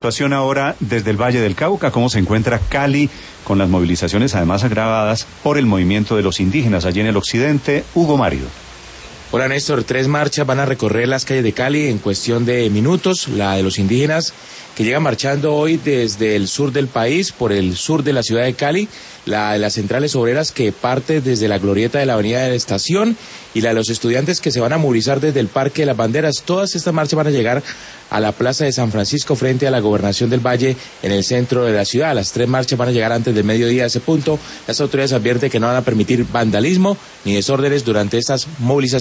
Situación ahora desde el Valle del Cauca, ¿cómo se encuentra Cali con las movilizaciones además agravadas por el movimiento de los indígenas allí en el occidente? Hugo Mario. Hola Néstor, 3 marchas van a recorrer las calles de Cali en cuestión de minutos. La de los indígenas que llegan marchando hoy desde el sur del país, por el sur de la ciudad de Cali, la de las centrales obreras que parte desde la glorieta de la avenida de la Estación y la de los estudiantes que se van a movilizar desde el Parque de las Banderas. Todas estas marchas van a llegar a la Plaza de San Francisco frente a la Gobernación del Valle en el centro de la ciudad. Las 3 marchas van a llegar antes del mediodía a ese punto. Las autoridades advierten que no van a permitir vandalismo ni desórdenes durante estas movilizaciones.